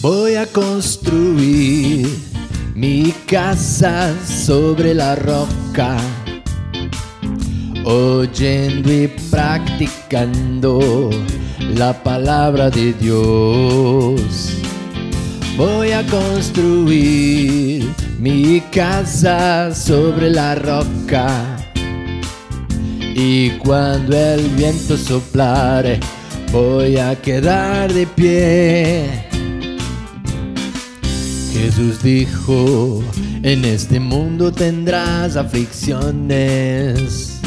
Voy a construir mi casa sobre la roca, oyendo y practicando la palabra de Dios. Voy a construir mi casa sobre la roca, y cuando el viento soplare, voy a quedar de pie. Jesús dijo: en este mundo tendrás aflicciones,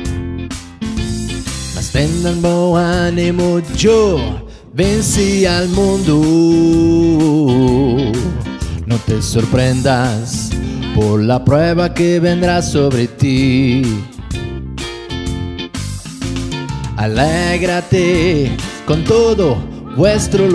mas tengan buen ánimo, yo vencí al mundo. No te sorprendas por la prueba que vendrá sobre ti. Alégrate con todo vuestro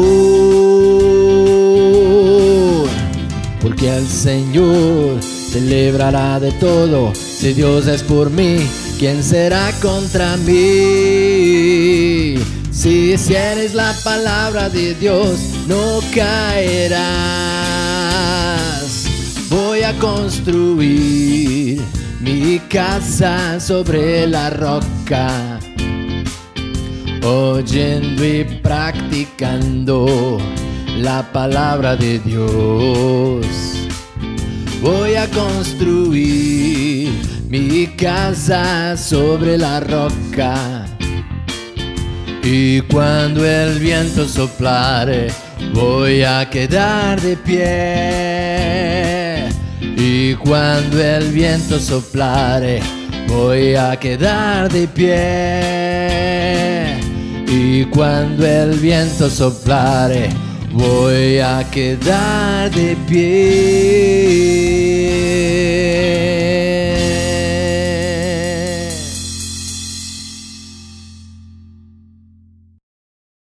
dolor, porque el Señor te librará de todo. Si Dios es por mí, ¿quién será contra mí? Si hicieres la palabra de Dios, no caerás. Voy a construir mi casa sobre la roca, oyendo y practicando la palabra de Dios. Voy a construir mi casa sobre la roca, y cuando el viento soplare, voy a quedar de pie. Y cuando el viento soplare, voy a quedar de pie. Y cuando el viento soplare, voy a quedar de pie.